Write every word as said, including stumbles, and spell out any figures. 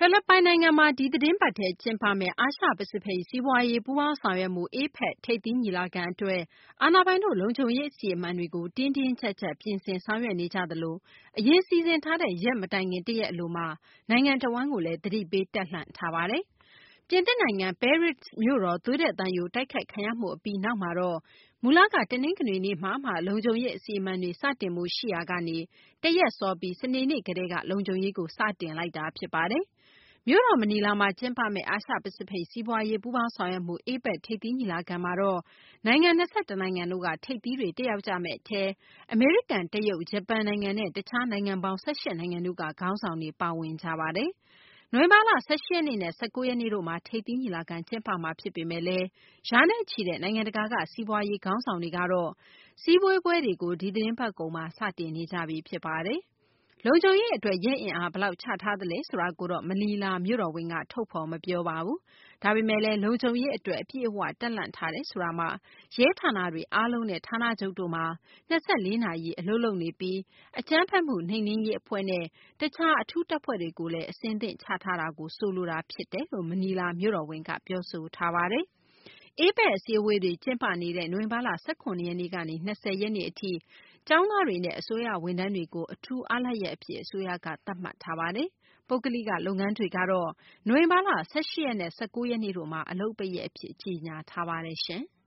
ဖိလစ်ပိုင်နိုင်ငံမှာဒီသီတင်းပတ်ထဲကျင်းပမယ့်အာရှပစိဖိတ်စီးပွားရေးပူးပေါင်းဆောင်ရွက်မှု အေပက် ထိပ်သီးညီလာခံအတွက်အာဏာပိုင်တို့လုံခြုံရေးအစီအမံတွေကိုတင်းတင်းကျပ်ကျပ်ပြင်ဆင်ဆောင်ရွက်နေကြသလိုအရင်စီစဉ်ထားတဲ့ရက်မတိုင်ခင်တရက်အလိုမှာနိုင်ငံတဝန်းကိုလည်းသတိပေးတပ်လှန့်ထားပါတယ်။ပြင်သစ်နိုင်ငံပဲရစ်မြို့တော်သွေးထွက်သံယိုတိုက်ခိုက်ခံရမှုအပြီးနောက်မှာတော့မူလကတနင်္ဂနွေနေ့မှာမှလုံခြုံရေးအစီအမံတွေစတင်မှုရှိရာကနေတရက်စောပြီးစနေနေ့ကတည်းကလုံခြုံရေးကိုစတင်လိုက်တာဖြစ်ပါတယ်။မြို့တော်မနီလာမှာကျင်းပမယ့်အာရှပစိဖိတ်စီးပွားရေးပူးပေါင်းဆောင်ရွက်မှု အေပက် ထိပ်သီးညီလာခံမှာတော့နိုင်ငံ၂၁နိုင်ငံတို့ကထိပ်သီးတွေတက်ရောက်ကြမယ့်အထဲအမေရိကန်တရုတ်ဂျပန်နိုင်ငံနဲ့တခြားနိုင်ငံပေါင်း၁၈နိုင်ငံတို့ကခေါင်းဆောင်တွေပါဝင်ကြပါတယ်။နိုဝင်ဘာလ၁၈ရက်နေ့နဲ့၁၉ရက်နေ့တို့မှာထိပ်သီးညီလာခံကျင်းပမှာဖြစ်ပေမယ့်လည်းရာနဲ့ချီတဲ့နိုင်ငံတကာကစီးပွားရေးခေါင်းဆောင်တွေကတော့စည်းဝေးပွဲတွေကိုဒီသီတင်းပတ်ကုန်မှာစတင်နေကြပြီဖြစ်ပါတယ်။လုံခြုံရေးအတွက်ရဲအင်အားဘယ်လောက်ချထားသလဲဆိုတာကိုတော့မနီလာမြို့တော်ဝန်ကထုတ်ဖော်မပြောပါဘူး။ဒါပေမယ့်လည်းလုံခြုံရေးအတွက်အပြည့်အဝတပ်လှန့်ထားတယ်ဆိုတာမှာရဲဌာနတွေအားလုံးနဲ့ဌာနချုပ်တို့မှာ၂၄နာရီအလုပ်လုပ်နေပြီးအကြမ်းဖက်မှုနှိမ်နင်းရေးအဖွဲ့နဲ့တခြားအထူးတပ်ဖွဲ့တွေကိုလည်းအဆင်သင့်ချထားတာကိုဆိုလိုတာဖြစ်တယ်လို့မနီလာမြို့တော်ဝန်ကပြောဆိုထားပါတယ်။အေပက်အစည်းအဝေးတွေကျင်းပနေတဲ့နိုဝင်ဘာလ၁၇ရက်နေ့ကနေ၂၀ရက်နေ့အထိကျောင်းသားတွေနဲ့အစိုးရဝန်ထမ်းတွေကိုအထူးအားလပ်ရက်အဖြစ်အစိုးရကသတ်မှတ်ထားပါတယ်။ပုဂ္ဂလိကလုပ်ငန်းတွေကတော့နိုဝင်ဘာလ၁၈ရက်နဲ့၁၉ရက်နေ့တို့မှာအလုပ်ပိတ်ရက်အဖြစ်ကြေညာထားပါတယ်ရှင်။